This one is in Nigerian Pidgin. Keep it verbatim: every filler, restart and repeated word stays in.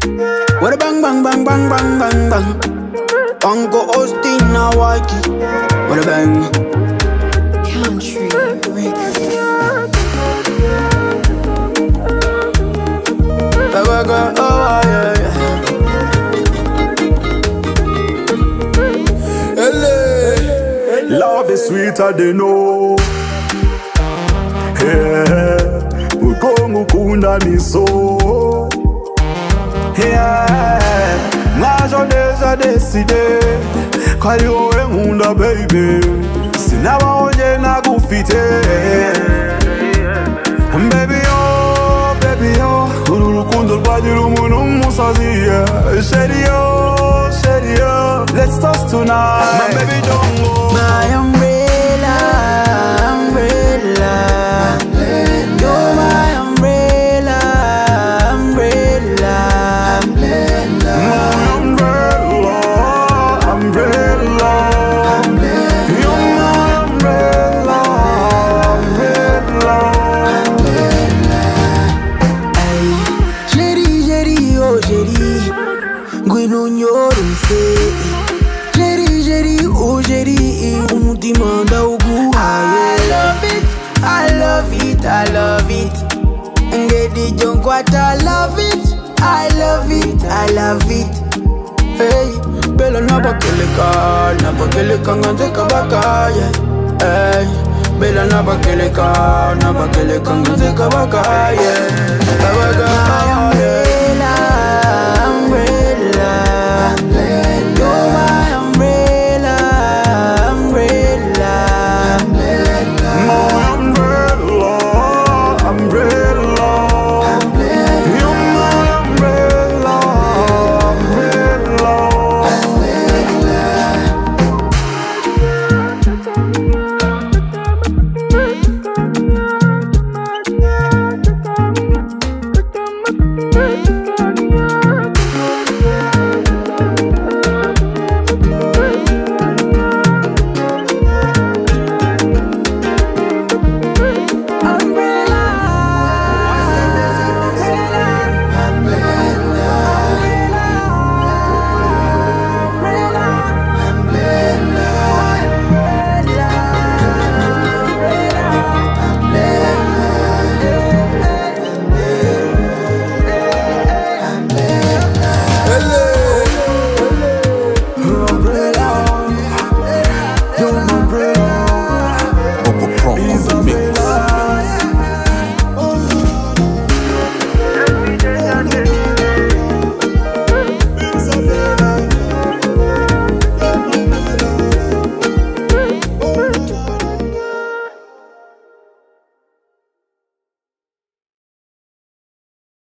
What a bang bang bang bang bang bang bang. Uncle Austin now Waiki. What a bang. Country Records. Oh yeah yeah. Love is sweeter than know. Yeah, ukongukunda miso. Yeah, najo deza deside. Kali owe munda baby. Sinaba onye na gufite. Baby oh, baby oh. Urukundo rwagira umuntu umusazi. Sherio, sherio. Let's toast tonight. My baby don't go. My umbrella, umbrella. You're my umbrella, umbrella. My umbrella, umbrella. You're my umbrella, umbrella. Ay, chéri, chéri, oh chéri. Ngwino nyorose. Chéri, chéri, oh chéri. Umutima ndawuguhaye. I love it, I love it, I love it. Ngedi jonkwata, I love it, I love it, I love it. Hey, Bella nabakeleka, nabakeleka nganze kabaka, yeah. Hey, Bella nabakeleka, nabakeleka nganze kabaka, yeah. Kabaka.